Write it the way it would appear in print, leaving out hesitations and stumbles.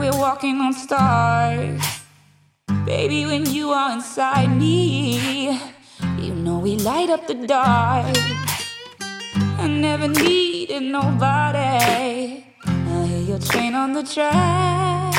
we're walking on stars. Baby, when you are inside me, you know we light up the dark. I never needed nobody. I hear your train on the track.